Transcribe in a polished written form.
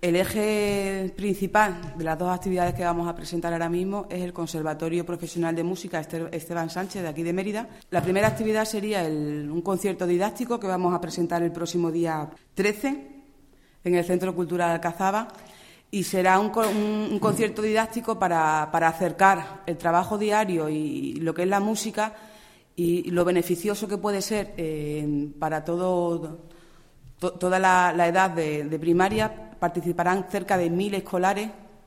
El eje principal de las dos actividades que vamos a presentar ahora mismo es el Conservatorio Profesional de Música Esteban Sánchez, de aquí de Mérida. La primera actividad sería un concierto didáctico que vamos a presentar el próximo día 13 en el Centro Cultural Alcazaba, y será un concierto didáctico para acercar el trabajo diario y lo que es la música y lo beneficioso que puede ser para toda la edad de primaria. Participarán cerca de 1000 escolares